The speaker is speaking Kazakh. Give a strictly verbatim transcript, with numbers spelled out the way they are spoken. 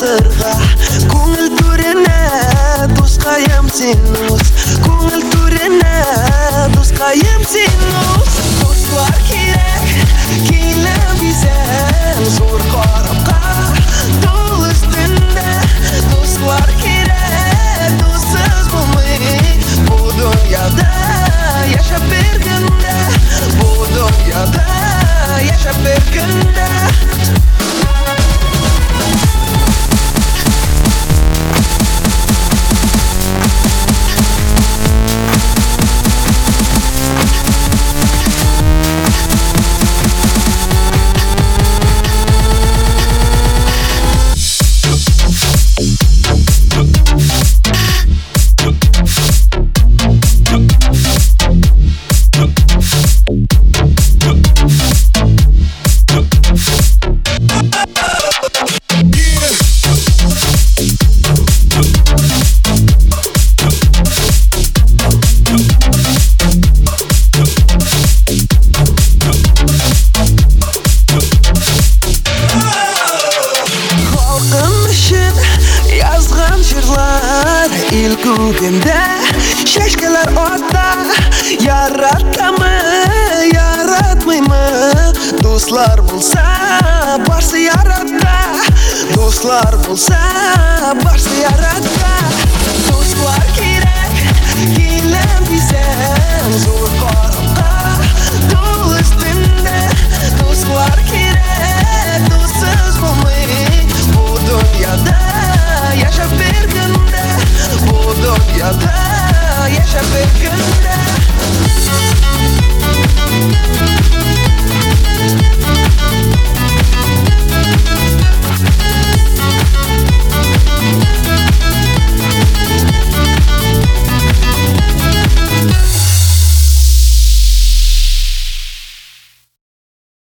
сырға көңіл түріне досқайым сен ос көңіл түріне досқайым сен ос достар керек келіп бізен зор қорапқа тол үстінде достар керек доссыз болмай бұл дүнияда яшап бергенде бұл дүнияда яшап бергенде ел көкемде шешкелер отта яратамы яратмаймы достар болса барсы яратта достар болса барсы яратта достар керек келем бізен зор